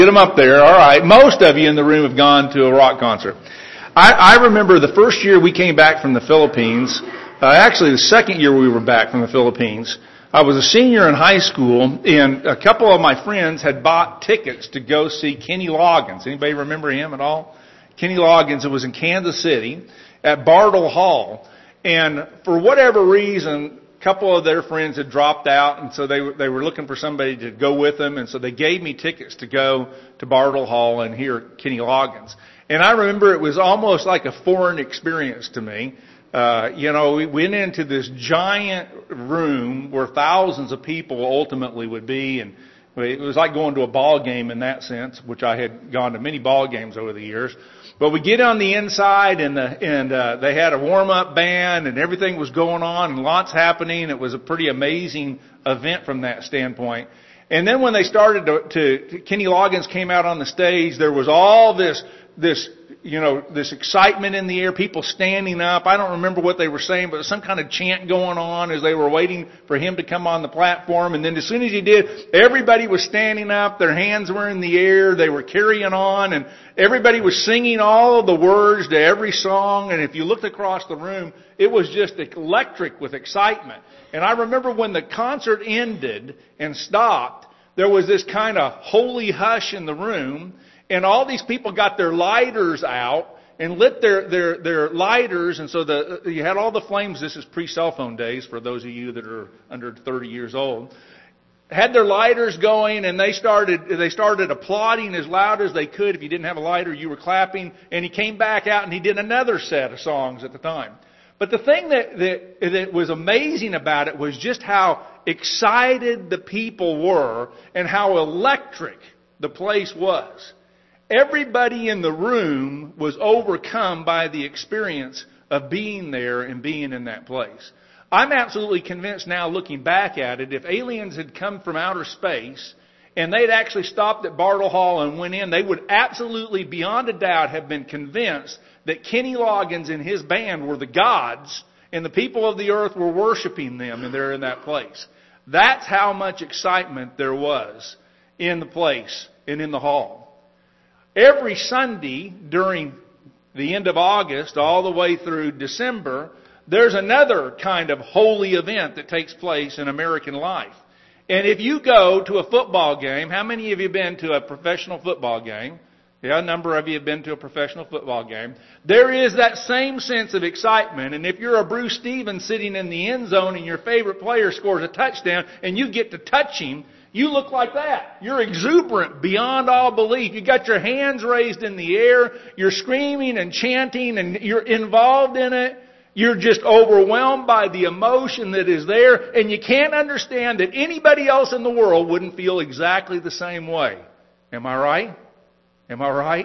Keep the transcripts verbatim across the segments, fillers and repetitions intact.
Get them up there. All right. Most of you in the room have gone to a rock concert. I, I remember the first year we came back from the Philippines, uh, actually the second year we were back from the Philippines. I was a senior in high school, and a couple of my friends had bought tickets to go see Kenny Loggins. Anybody remember him at all? Kenny Loggins. It was in Kansas City at Bartle Hall. And for whatever reason, a couple of their friends had dropped out, and so they were, they were looking for somebody to go with them, and so they gave me tickets to go to Bartle Hall and hear Kenny Loggins. And I remember it was almost like a foreign experience to me. Uh, you know, we went into this giant room where thousands of people ultimately would be, and it was like going to a ball game in that sense, which I had gone to many ball games over the years. But we get on the inside, and the, and uh, they had a warm-up band, and everything was going on, and lots happening. It was a pretty amazing event from that standpoint. And then when they started to, to Kenny Loggins came out on the stage, there was all this this. you know, this excitement in the air, people standing up. I don't remember what they were saying, but some kind of chant going on as they were waiting for him to come on the platform. And then as soon as he did, everybody was standing up, their hands were in the air, they were carrying on, and everybody was singing all of the words to every song. And if you looked across the room, it was just electric with excitement. And I remember when the concert ended and stopped, there was this kind of holy hush in the room. And all these people got their lighters out and lit their, their, their lighters. And so the, you had all the flames. This is pre-cell phone days for those of you that are under thirty years old. Had their lighters going, and they started, they started applauding as loud as they could. If you didn't have a lighter, you were clapping. And he came back out and he did another set of songs at the time. But the thing that, that, that was amazing about it was just how excited the people were and how electric the place was. Everybody in the room was overcome by the experience of being there and being in that place. I'm absolutely convinced now, looking back at it, if aliens had come from outer space and they'd actually stopped at Bartle Hall and went in, they would absolutely, beyond a doubt, have been convinced that Kenny Loggins and his band were the gods and the people of the earth were worshiping them, and they're in that place. That's how much excitement there was in the place and in the hall. Every Sunday during the end of August all the way through December, there's another kind of holy event that takes place in American life. And if you go to a football game, how many of you have been to a professional football game? Yeah, a number of you have been to a professional football game. There is that same sense of excitement. And if you're a Bruce Stevens sitting in the end zone and your favorite player scores a touchdown and you get to touch him, you look like that. You're exuberant beyond all belief. You got your hands raised in the air. You're screaming and chanting and you're involved in it. You're just overwhelmed by the emotion that is there. And you can't understand that anybody else in the world wouldn't feel exactly the same way. Am I right? Am I right?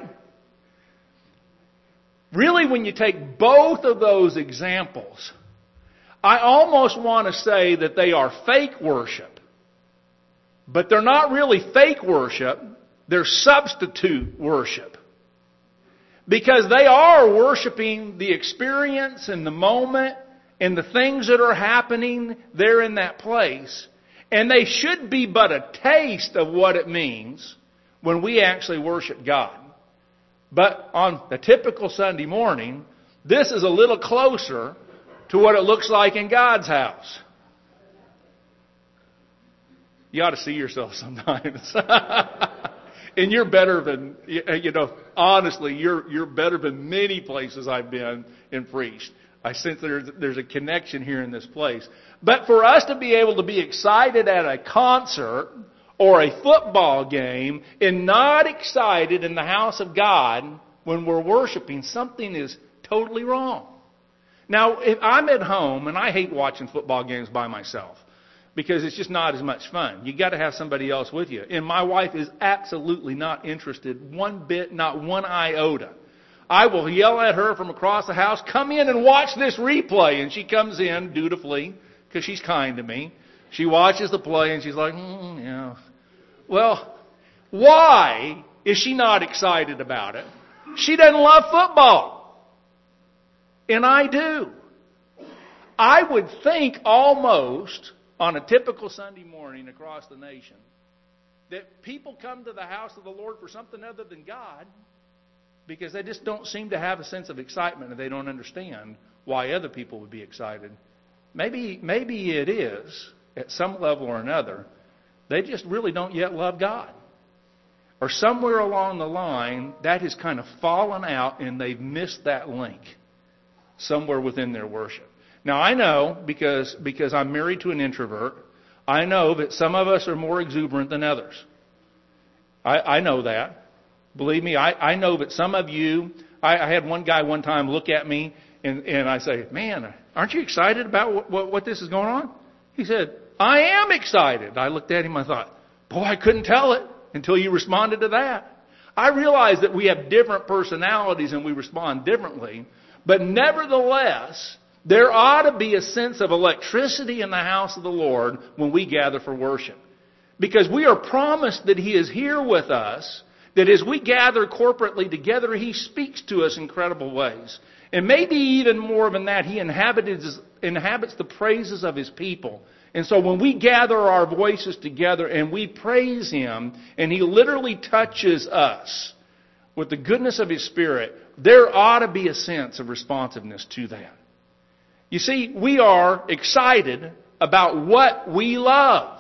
Really, when you take both of those examples, I almost want to say that they are fake worship. But they're not really fake worship. They're substitute worship. Because they are worshiping the experience and the moment and the things that are happening there in that place. And they should be but a taste of what it means when we actually worship God. But on a typical Sunday morning, this is a little closer to what it looks like in God's house. You ought to see yourself sometimes. And you're better than, you know, honestly, you're you're better than many places I've been and preached. I sense there's, there's a connection here in this place. But for us to be able to be excited at a concert or a football game and not excited in the house of God when we're worshiping, something is totally wrong. Now, if I'm at home, and I hate watching football games by myself, because it's just not as much fun. You got to have somebody else with you. And my wife is absolutely not interested one bit, not one iota. I will yell at her from across the house, come in and watch this replay. And she comes in dutifully because she's kind to me. She watches the play and she's like, mm, yeah. Well, why is she not excited about it? She doesn't love football. And I do. I would think almost on a typical Sunday morning across the nation that people come to the house of the Lord for something other than God because they just don't seem to have a sense of excitement and they don't understand why other people would be excited. Maybe, maybe it is, at some level or another, they just really don't yet love God. Or somewhere along the line, that has kind of fallen out and they've missed that link somewhere within their worship. Now, I know, because, because I'm married to an introvert, I know that some of us are more exuberant than others. I, I know that. Believe me, I, I know that some of you, I, I had one guy one time look at me and, and I say, man, aren't you excited about what, what, what this is going on? He said, I am excited. I looked at him, I thought, boy, I couldn't tell it until you responded to that. I realize that we have different personalities and we respond differently, but nevertheless, there ought to be a sense of electricity in the house of the Lord when we gather for worship. Because we are promised that He is here with us, that as we gather corporately together, He speaks to us in incredible ways. And maybe even more than that, He inhabits, inhabits the praises of His people. And so when we gather our voices together and we praise Him, and He literally touches us with the goodness of His Spirit, there ought to be a sense of responsiveness to that. You see, we are excited about what we love.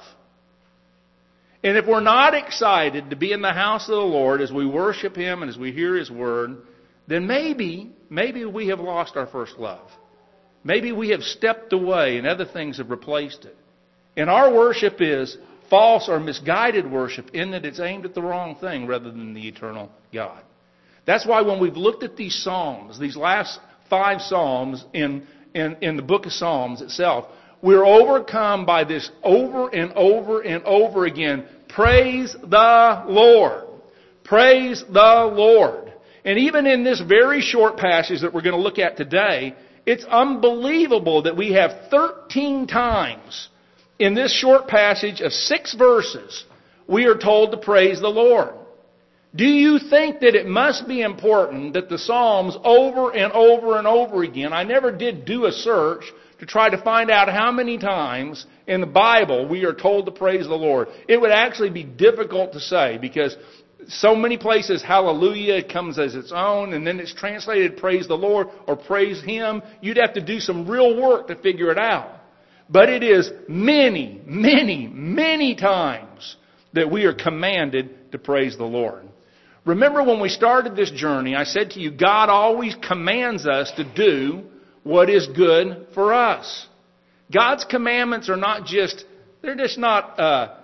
And if we're not excited to be in the house of the Lord as we worship Him and as we hear His Word, then maybe, maybe we have lost our first love. Maybe we have stepped away and other things have replaced it. And our worship is false or misguided worship in that it's aimed at the wrong thing rather than the eternal God. That's why when we've looked at these Psalms, these last five Psalms in, in, in the book of Psalms itself, we're overcome by this over and over and over again. Praise the Lord. Praise the Lord. And even in this very short passage that we're going to look at today, it's unbelievable that we have thirteen times in this short passage of six verses, we are told to praise the Lord. Do you think that it must be important that the Psalms over and over and over again, I never did do a search to try to find out how many times in the Bible we are told to praise the Lord. It would actually be difficult to say because so many places hallelujah comes as its own and then it's translated praise the Lord or praise Him. You'd have to do some real work to figure it out. But it is many, many, many times that we are commanded to praise the Lord. Remember when we started this journey, I said to you, God always commands us to do what is good for us. God's commandments are not just, they're just not uh,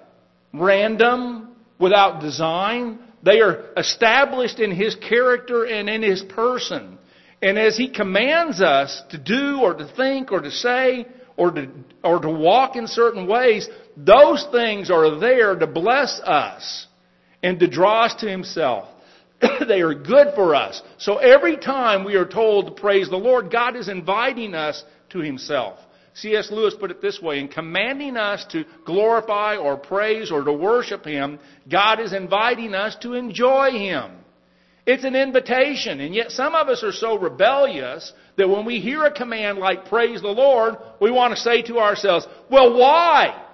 random, without design. They are established in His character and in His person. And as He commands us to do or to think or to say or to, or to walk in certain ways, those things are there to bless us and to draw us to Himself. They are good for us. So every time we are told to praise the Lord, God is inviting us to Himself. C S Lewis put it this way, in commanding us to glorify or praise or to worship Him, God is inviting us to enjoy Him. It's an invitation, and yet some of us are so rebellious that when we hear a command like praise the Lord, we want to say to ourselves, well, why?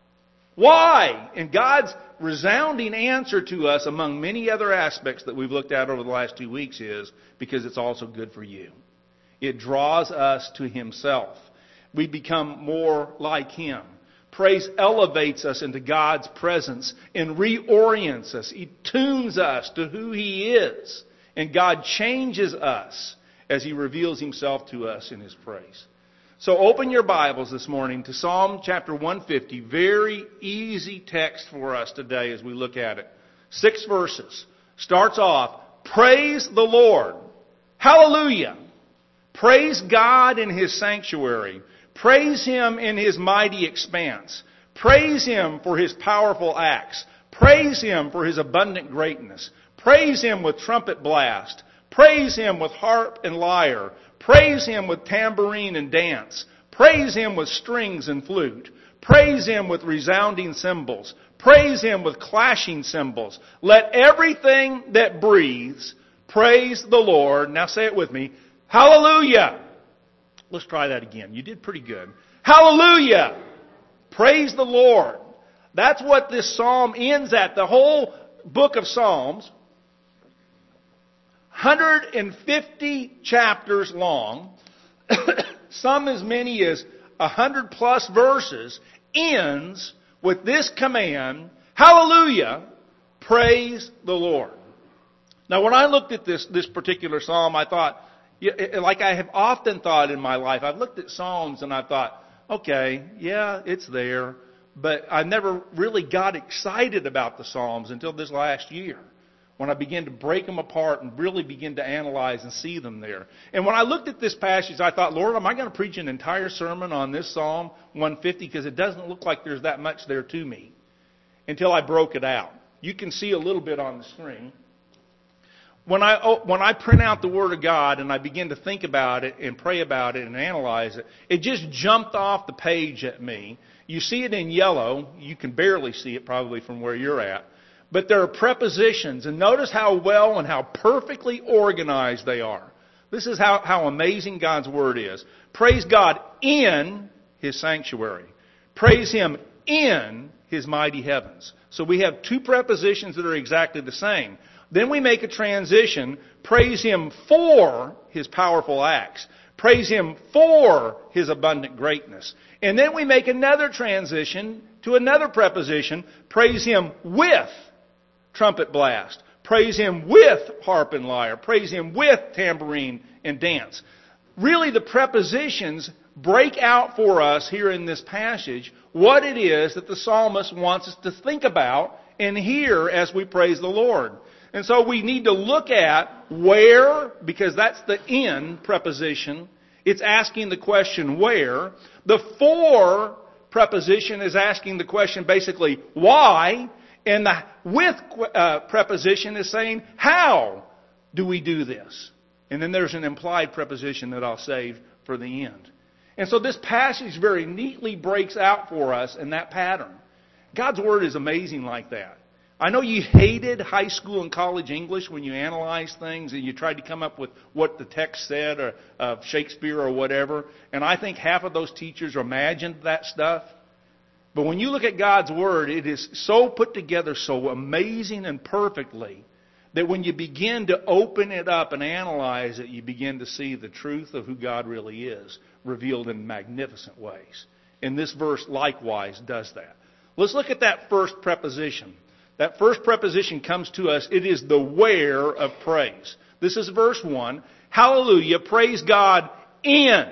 Why? And God's resounding answer to us, among many other aspects that we've looked at over the last two weeks, is because it's also good for you. It draws us to Himself. We become more like Him. Praise elevates us into God's presence and reorients us. He tunes us to who He is. And God changes us as He reveals Himself to us in His praise. So open your Bibles this morning to Psalm chapter one fifty. Very easy text for us today as we look at it. Six verses. Starts off, praise the Lord. Hallelujah. Praise God in His sanctuary. Praise Him in His mighty expanse. Praise Him for His powerful acts. Praise Him for His abundant greatness. Praise Him with trumpet blast. Praise Him with harp and lyre. Praise Him with tambourine and dance. Praise Him with strings and flute. Praise Him with resounding cymbals. Praise Him with clashing cymbals. Let everything that breathes praise the Lord. Now say it with me. Hallelujah. Let's try that again. You did pretty good. Hallelujah. Praise the Lord. That's what this psalm ends at. The whole book of Psalms, one hundred fifty chapters long, some as many as one hundred plus verses, ends with this command, hallelujah, praise the Lord. Now when I looked at this, this particular psalm, I thought, like I have often thought in my life, I've looked at psalms and I thought, okay, yeah, it's there. But I never really got excited about the Psalms until this last year, when I began to break them apart and really begin to analyze and see them there. And when I looked at this passage, I thought, Lord, am I going to preach an entire sermon on this Psalm one fifty? Because it doesn't look like there's that much there to me, until I broke it out. You can see a little bit on the screen. When I, when I print out the Word of God and I begin to think about it and pray about it and analyze it, it just jumped off the page at me. You see it in yellow. You can barely see it probably from where you're at. But there are prepositions. And notice how well and how perfectly organized they are. This is how, how amazing God's Word is. Praise God in His sanctuary. Praise Him in His mighty heavens. So we have two prepositions that are exactly the same. Then we make a transition. Praise Him for His powerful acts. Praise Him for His abundant greatness. And then we make another transition to another preposition. Praise Him with trumpet blast. Praise Him with harp and lyre. Praise Him with tambourine and dance. Really, the prepositions break out for us here in this passage what it is that the psalmist wants us to think about and hear as we praise the Lord. And so we need to look at where, because that's the in preposition. It's asking the question where. The for preposition is asking the question basically why. And the with uh, preposition is saying how do we do this? And then there's an implied preposition that I'll save for the end. And so this passage very neatly breaks out for us in that pattern. God's Word is amazing like that. I know you hated high school and college English when you analyzed things and you tried to come up with what the text said or uh, Shakespeare or whatever. And I think half of those teachers imagined that stuff. But when you look at God's Word, it is so put together so amazing and perfectly that when you begin to open it up and analyze it, you begin to see the truth of who God really is revealed in magnificent ways. And this verse likewise does that. Let's look at that first preposition. That first preposition comes to us. It is the where of praise. This is verse one. Hallelujah. Praise God in,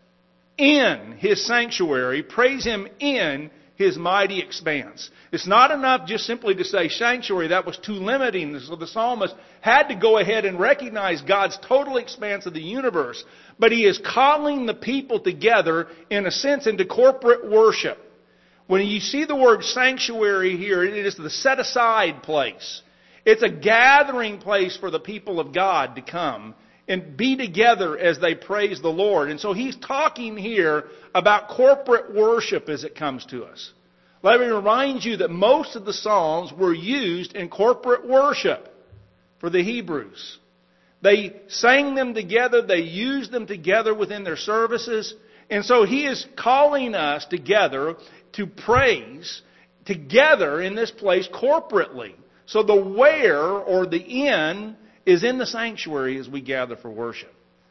in His sanctuary. Praise Him in His mighty expanse. It's not enough just simply to say sanctuary. That was too limiting. So the psalmist had to go ahead and recognize God's total expanse of the universe. But he is calling the people together, in a sense, into corporate worship. When you see the word sanctuary here, it is the set-aside place. It's a gathering place for the people of God to come and be together as they praise the Lord. And so he's talking here about corporate worship as it comes to us. Let me remind you that most of the Psalms were used in corporate worship for the Hebrews. They sang them together. They used them together within their services. And so he is calling us together to praise together in this place corporately. So the where or the in is in the sanctuary as we gather for worship.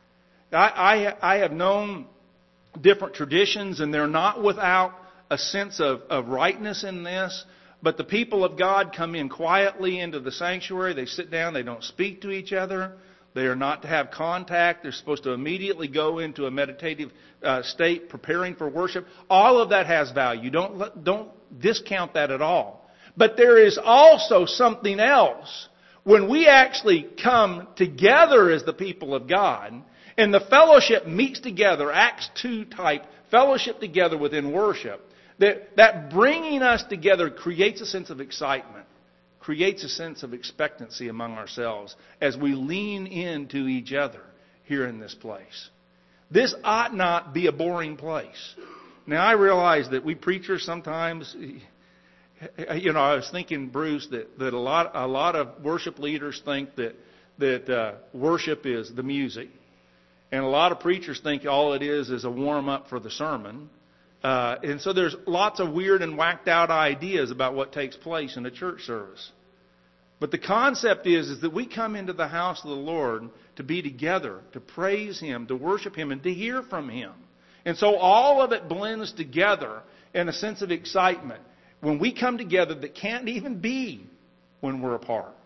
I, I, I have known different traditions, and they're not without a sense of, of rightness in this. But the people of God come in quietly into the sanctuary. They sit down. They don't speak to each other. They are not to have contact. They're supposed to immediately go into a meditative uh, state, preparing for worship. All of that has value. Don't, don't discount that at all. But there is also something else. When we actually come together as the people of God, and the fellowship meets together, Acts two type fellowship together within worship, that, that bringing us together creates a sense of excitement. Creates a sense of expectancy among ourselves as we lean into each other here in this place. This ought not be a boring place. Now, I realize that we preachers sometimes, you know, I was thinking, Bruce, that, that a lot a lot of worship leaders think that that uh, worship is the music, and a lot of preachers think all it is is a warm up for the sermon. Uh, and so there's lots of weird and whacked out ideas about what takes place in a church service. But the concept is, is that we come into the house of the Lord to be together, to praise Him, to worship Him, and to hear from Him. And so all of it blends together in a sense of excitement when we come together that can't even be when we're apart.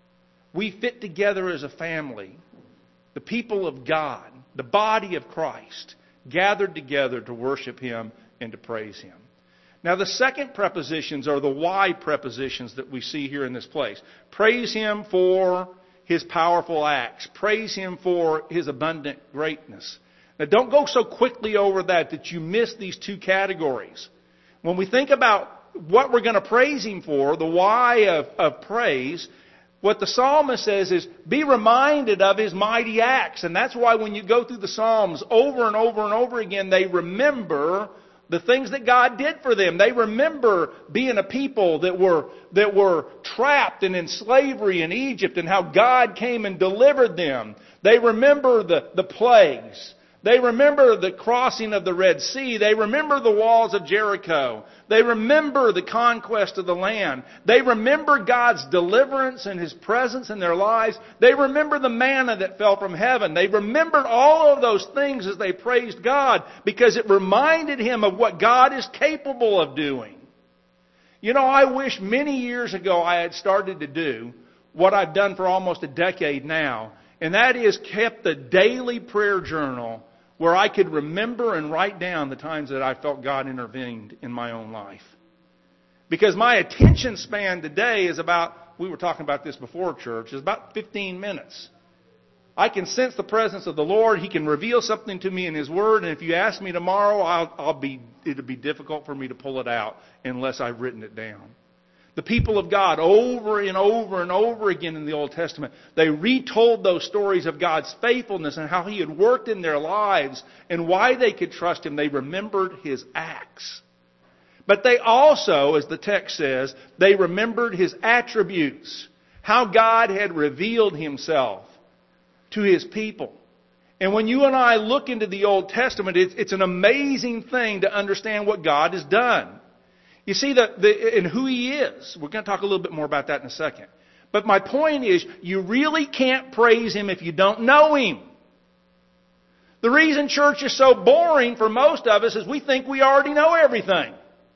We fit together as a family, the people of God, the body of Christ, gathered together to worship Him and to praise Him. Now the second prepositions are the why prepositions that we see here in this place. Praise Him for His powerful acts. Praise Him for His abundant greatness. Now don't go so quickly over that that you miss these two categories. When we think about what we're going to praise Him for, the why of, of praise, what the psalmist says is, be reminded of His mighty acts. And that's why when you go through the Psalms over and over and over again, they remember the things that God did for them. They remember being a people that were, that were trapped and in slavery in Egypt and how God came and delivered them. They remember the, the plagues. They remember the crossing of the Red Sea. They remember the walls of Jericho. They remember the conquest of the land. They remember God's deliverance and His presence in their lives. They remember the manna that fell from heaven. They remembered all of those things as they praised God because it reminded Him of what God is capable of doing. You know, I wish many years ago I had started to do what I've done for almost a decade now, and that is kept a daily prayer journal where I could remember and write down the times that I felt God intervened in my own life. Because my attention span today is about, we were talking about this before church, is about fifteen minutes. I can sense the presence of the Lord. He can reveal something to me in His Word, and if you ask me tomorrow, I'll, I'll be, it'll be difficult for me to pull it out unless I've written it down. The people of God, over and over and over again in the Old Testament, they retold those stories of God's faithfulness and how He had worked in their lives and why they could trust Him. They remembered His acts. But they also, as the text says, they remembered His attributes, how God had revealed Himself to His people. And when you and I look into the Old Testament, it's, it's an amazing thing to understand what God has done. You see, the, the, and who He is. We're going to talk a little bit more about that in a second. But my point is, you really can't praise Him if you don't know Him. The reason church is so boring for most of us is we think we already know everything.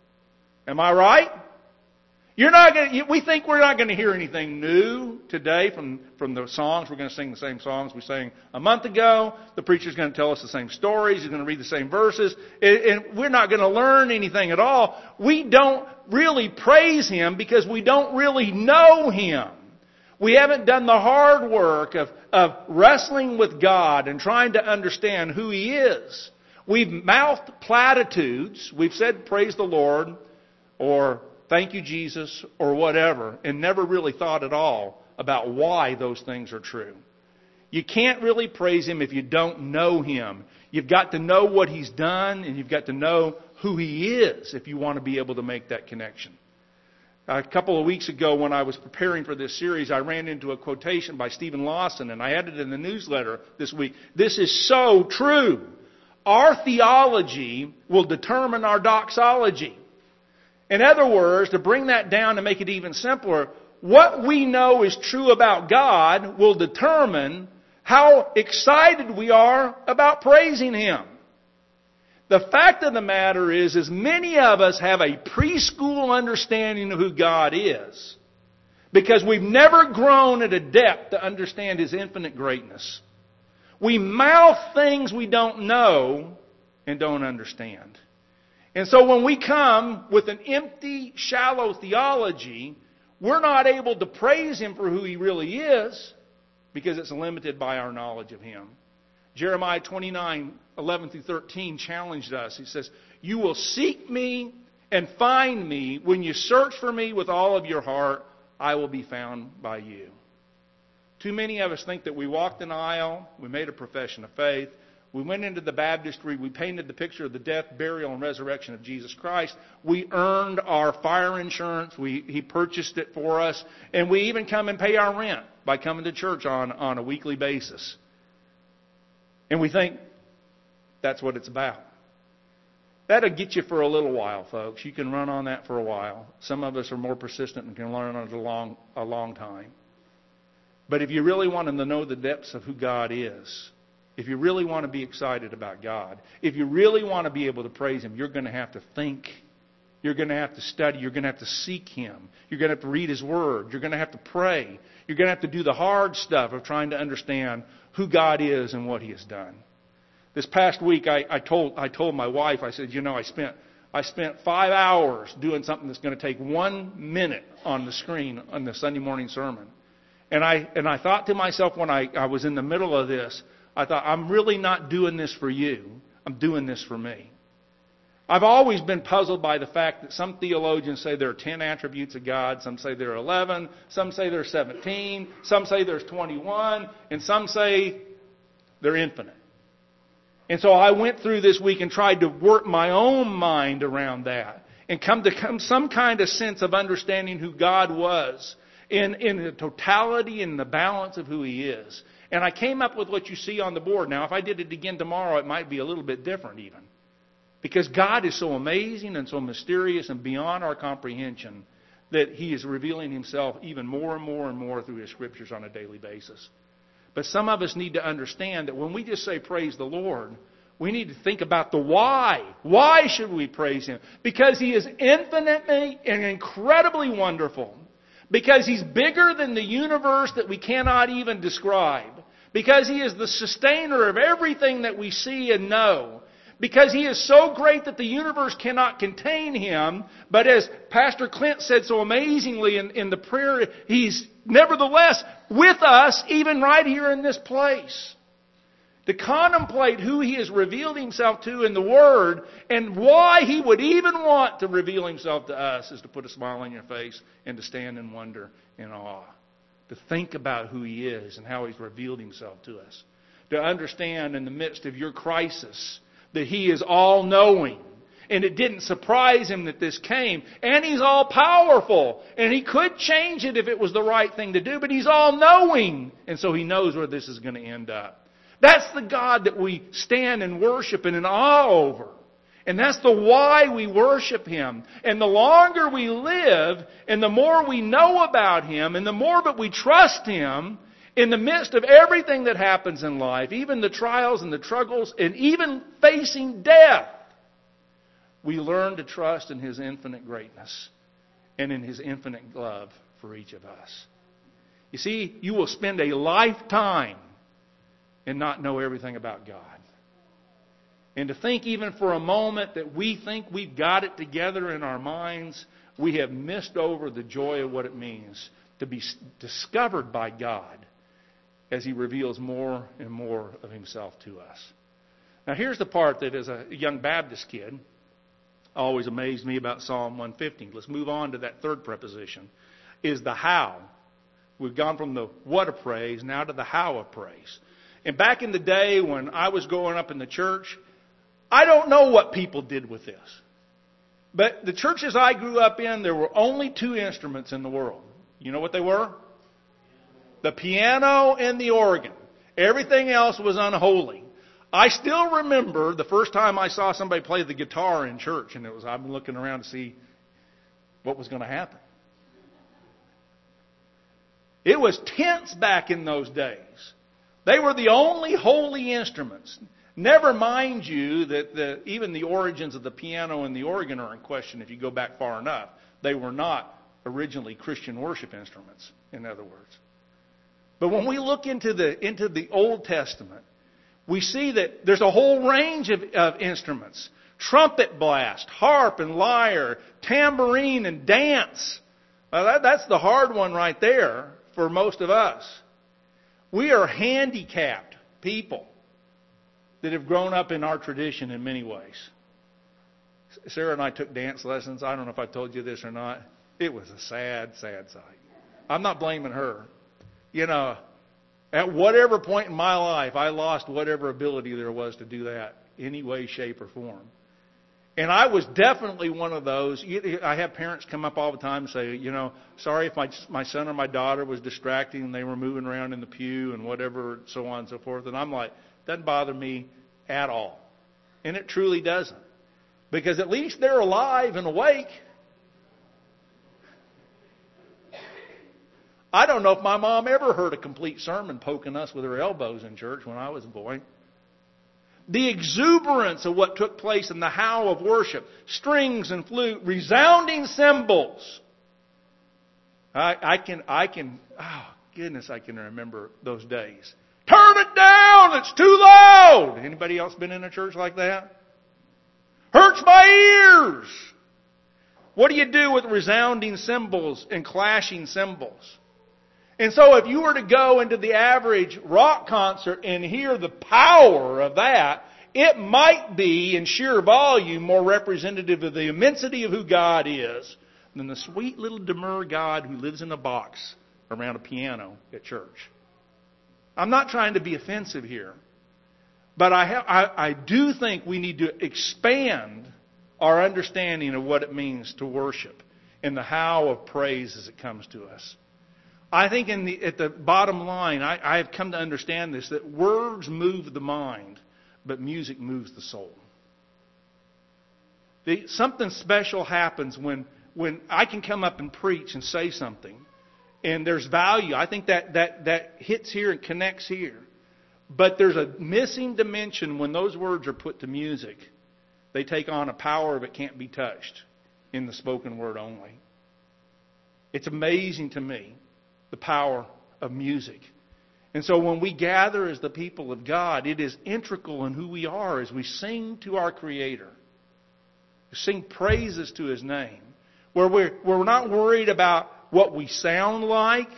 Am I right? You're not going to, we think we're not going to hear anything new today from, from the songs. We're going to sing the same songs we sang a month ago. The preacher's going to tell us the same stories. He's going to read the same verses. And we're not going to learn anything at all. We don't really praise Him because we don't really know Him. We haven't done the hard work of, of wrestling with God and trying to understand who He is. We've mouthed platitudes. We've said, praise the Lord, or thank you, Jesus, or whatever, and never really thought at all about why those things are true. You can't really praise Him if you don't know Him. You've got to know what He's done, and you've got to know who He is if you want to be able to make that connection. A couple of weeks ago when I was preparing for this series, I ran into a quotation by Stephen Lawson, and I added it in the newsletter this week. This is so true. Our theology will determine our doxology. In other words, to bring that down and make it even simpler, what we know is true about God will determine how excited we are about praising Him. The fact of the matter is, is many of us have a preschool understanding of who God is because we've never grown at a depth to understand His infinite greatness. We mouth things we don't know and don't understand. And so when we come with an empty, shallow theology, we're not able to praise Him for who He really is because it's limited by our knowledge of Him. Jeremiah twenty-nine, eleven through thirteen challenged us. He says, you will seek me and find me. When you search for me with all of your heart, I will be found by you. Too many of us think that we walked an aisle, we made a profession of faith, we went into the baptistry, we painted the picture of the death, burial, and resurrection of Jesus Christ. We earned our fire insurance. We, He purchased it for us. And we even come and pay our rent by coming to church on, on a weekly basis. And we think that's what it's about. That'll get you for a little while, folks. You can run on that for a while. Some of us are more persistent and can learn on it a long, a long time. But if you really want to know the depths of who God is, if you really want to be excited about God, if you really want to be able to praise Him, you're going to have to think. You're going to have to study. You're going to have to seek Him. You're going to have to read His Word. You're going to have to pray. You're going to have to do the hard stuff of trying to understand who God is and what He has done. This past week, I, I told I told my wife, I said, you know, I spent I spent five hours doing something that's going to take one minute on the screen on the Sunday morning sermon. And I and I thought to myself when I, I was in the middle of this, I thought, I'm really not doing this for you. I'm doing this for me. I've always been puzzled by the fact that some theologians say there are ten attributes of God. Some say there are eleven. Some say there are seventeen. Some say there's twenty-one. And some say they're infinite. And so I went through this week and tried to work my own mind around that and come to come some kind of sense of understanding who God was in, in the totality and the balance of who He is. And I came up with what you see on the board. Now, if I did it again tomorrow, it might be a little bit different even. Because God is so amazing and so mysterious and beyond our comprehension that He is revealing Himself even more and more and more through His Scriptures on a daily basis. But some of us need to understand that when we just say praise the Lord, we need to think about the why. Why should we praise Him? Because He is infinitely and incredibly wonderful. Because He's bigger than the universe that we cannot even describe. Because He is the sustainer of everything that we see and know. Because He is so great that the universe cannot contain Him. But as Pastor Clint said so amazingly in, in the prayer, He's nevertheless with us even right here in this place. To contemplate who He has revealed Himself to in the Word and why He would even want to reveal Himself to us is to put a smile on your face and to stand in wonder and awe. To think about who He is and how He's revealed Himself to us. To understand in the midst of your crisis that He is all-knowing. And it didn't surprise Him that this came. And He's all-powerful. And He could change it if it was the right thing to do. But He's all-knowing. And so He knows where this is going to end up. That's the God that we stand and worship and in awe over. And that's the why we worship Him. And the longer we live, and the more we know about Him, and the more that we trust Him, in the midst of everything that happens in life, even the trials and the struggles, and even facing death, we learn to trust in His infinite greatness and in His infinite love for each of us. You see, you will spend a lifetime and not know everything about God. And to think even for a moment that we think we've got it together in our minds, we have missed over the joy of what it means to be discovered by God as He reveals more and more of Himself to us. Now here's the part that as a young Baptist kid always amazed me about Psalm one fifty. Let's move on to that third preposition, is the how. We've gone from the what of praise now to the how of praise. And back in the day when I was growing up in the church, I don't know what people did with this. But the churches I grew up in, there were only two instruments in the world. You know what they were? The piano and the organ. Everything else was unholy. I still remember the first time I saw somebody play the guitar in church, and it was I'm looking around to see what was going to happen. It was tense back in those days. They were the only holy instruments. Never mind you that the, even the origins of the piano and the organ are in question if you go back far enough. They were not originally Christian worship instruments, in other words. But when we look into the into the Old Testament, we see that there's a whole range of, of instruments. Trumpet blast, harp and lyre, tambourine and dance. Well, that, that's the hard one right there for most of us. We are handicapped people that have grown up in our tradition in many ways. Sarah and I took dance lessons. I don't know if I told you this or not. It was a sad, sad sight. I'm not blaming her. You know, at whatever point in my life, I lost whatever ability there was to do that, any way, shape, or form. And I was definitely one of those. I have parents come up all the time and say, you know, sorry if my my son or my daughter was distracting and they were moving around in the pew and whatever, so on and so forth. And I'm like, doesn't bother me at all. And it truly doesn't. Because at least they're alive and awake. I don't know if my mom ever heard a complete sermon poking us with her elbows in church when I was a boy. The exuberance of what took place in the howl of worship, strings and flute, resounding cymbals. I, I can, I can, oh goodness, I can remember those days. Turn it down, it's too loud. Anybody else been in a church like that? Hurts my ears. What do you do with resounding cymbals and clashing cymbals? And so if you were to go into the average rock concert and hear the power of that, it might be, in sheer volume, more representative of the immensity of who God is than the sweet little demure God who lives in a box around a piano at church. I'm not trying to be offensive here, but I, have, I, I do think we need to expand our understanding of what it means to worship and the how of praise as it comes to us. I think in the, at the bottom line, I, I have come to understand this, that words move the mind, but music moves the soul. The, something special happens when, when I can come up and preach and say something, and there's value. I think that, that, that hits here and connects here. But there's a missing dimension when those words are put to music. They take on a power that can't be touched in the spoken word only. It's amazing to me, the power of music. And so when we gather as the people of God, it is integral in who we are as we sing to our Creator. We sing praises to His name. Where we're, we're not worried about what we sound like,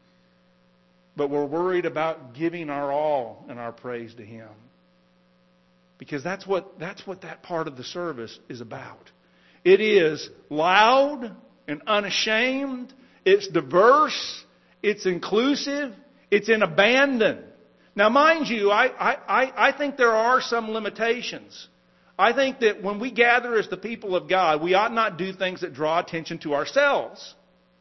but we're worried about giving our all and our praise to Him. Because that's what, that's what that part of the service is about. It is loud and unashamed. It's diverse. It's inclusive. It's in abandon. Now, mind you, I, I, I think there are some limitations. I think that when we gather as the people of God, we ought not do things that draw attention to ourselves.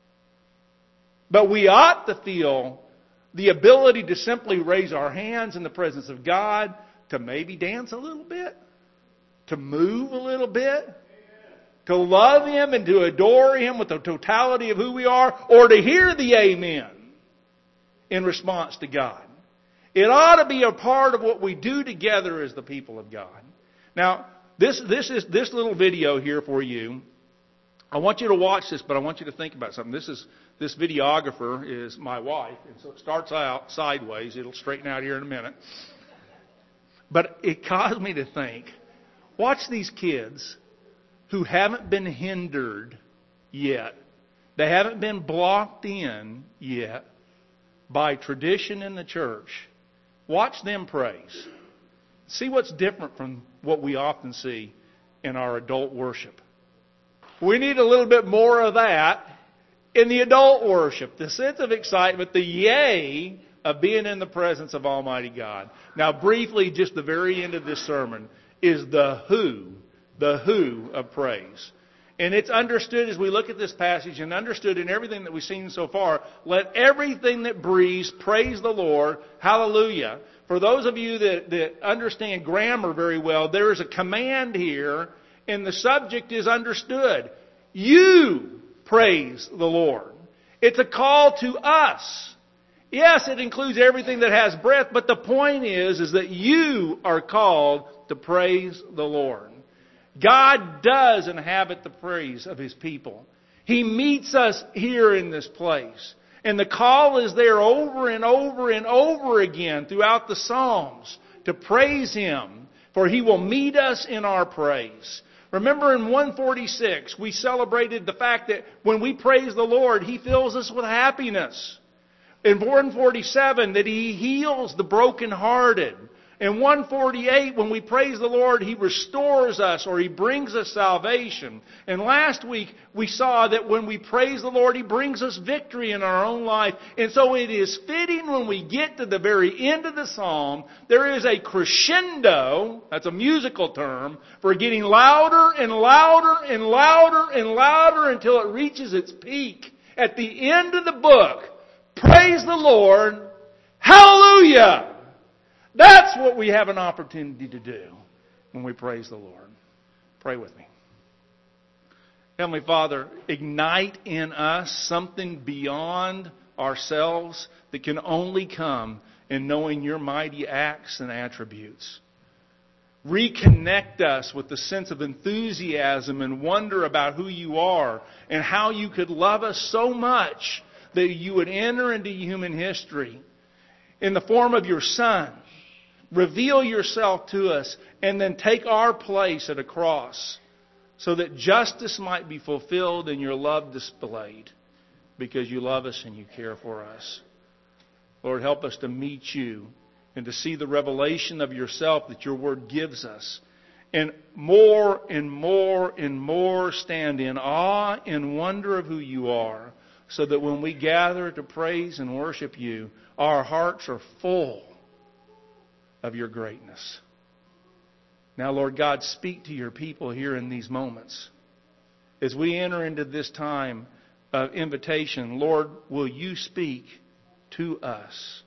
But we ought to feel the ability to simply raise our hands in the presence of God, to maybe dance a little bit, to move a little bit, to love Him and to adore Him with the totality of who we are, or to hear the amen in response to God. It ought to be a part of what we do together as the people of God. Now, this, this is this little video here for you. I want you to watch this, but I want you to think about something. This is this videographer is my wife, and so it starts out sideways. It'll straighten out here in a minute. But it caused me to think, watch these kids who haven't been hindered yet. They haven't been blocked in yet by tradition in the church. Watch them praise. See what's different from what we often see in our adult worship. We need a little bit more of that in the adult worship. The sense of excitement, the yay of being in the presence of Almighty God. Now, briefly, just the very end of this sermon is the who, the who of praise. And it's understood as we look at this passage and understood in everything that we've seen so far, let everything that breathes praise the Lord. Hallelujah. For those of you that, that understand grammar very well, there is a command here and the subject is understood. You praise the Lord. It's a call to us. Yes, it includes everything that has breath, but the point is, is that you are called to praise the Lord. God does inhabit the praise of His people. He meets us here in this place. And the call is there over and over and over again throughout the Psalms to praise Him, for He will meet us in our praise. Remember in one forty-six, we celebrated the fact that when we praise the Lord, He fills us with happiness. In one forty-seven, that He heals the brokenhearted. In one forty-eight, when we praise the Lord, He restores us or He brings us salvation. And last week, we saw that when we praise the Lord, He brings us victory in our own life. And so it is fitting when we get to the very end of the psalm, there is a crescendo, that's a musical term, for getting louder and louder and louder and louder until it reaches its peak. At the end of the book, praise the Lord, hallelujah! That's what we have an opportunity to do when we praise the Lord. Pray with me. Heavenly Father, ignite in us something beyond ourselves that can only come in knowing your mighty acts and attributes. Reconnect us with the sense of enthusiasm and wonder about who you are and how you could love us so much that you would enter into human history in the form of your Son, reveal yourself to us, and then take our place at a cross so that justice might be fulfilled and your love displayed because you love us and you care for us. Lord, help us to meet you and to see the revelation of yourself that your word gives us. And more and more and more stand in awe and wonder of who you are, so that when we gather to praise and worship you, our hearts are full of your greatness. Now, Lord God, speak to your people here in these moments. As we enter into this time of invitation, Lord, will you speak to us?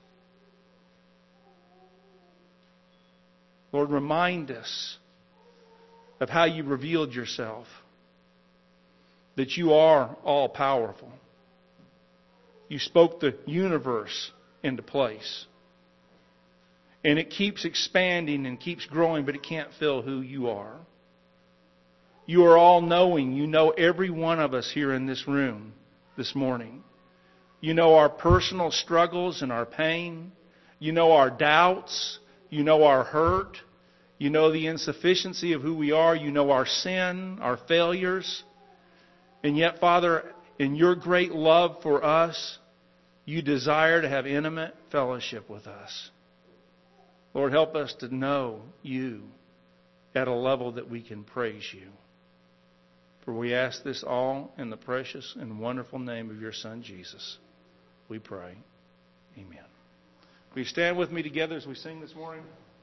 Lord, remind us of how you revealed yourself, that you are all-powerful. You spoke the universe into place. And it keeps expanding and keeps growing, but it can't fill who you are. You are all-knowing. You know every one of us here in this room this morning. You know our personal struggles and our pain. You know our doubts. You know our hurt. You know the insufficiency of who we are. You know our sin, our failures. And yet, Father, in your great love for us, you desire to have intimate fellowship with us. Lord, help us to know you at a level that we can praise you. For we ask this all in the precious and wonderful name of your Son, Jesus. We pray. Amen. Will you stand with me together as we sing this morning?